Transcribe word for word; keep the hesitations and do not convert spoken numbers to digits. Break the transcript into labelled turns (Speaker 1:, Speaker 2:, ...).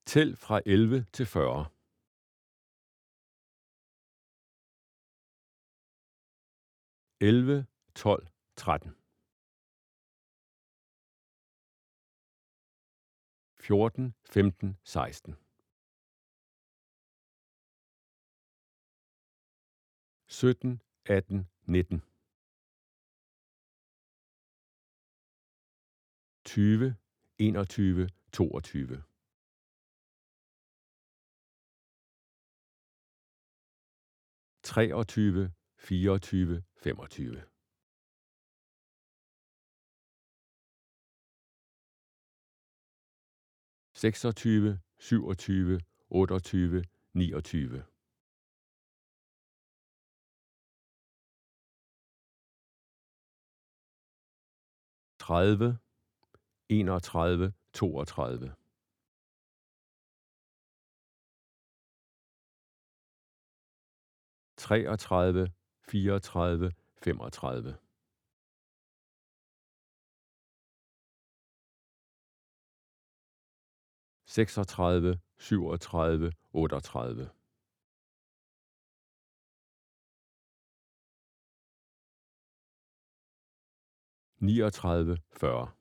Speaker 1: Tæl fra elleve til fyrre. elleve, tolv, tretten. fjorten, femten, seksten. sytten, atten, nitten. tyve, enogtyve, toogtyve. treogtyve, fireogtyve, femogtyve. seksogtyve, syvogtyve, otteogtyve, niogtyve. tredive, enogtredive, toogtredive. treogtredive, fireogtredive, femogtredive. seksogtredive, syvogtredive, otteogtredive. niogtredive, fyrre.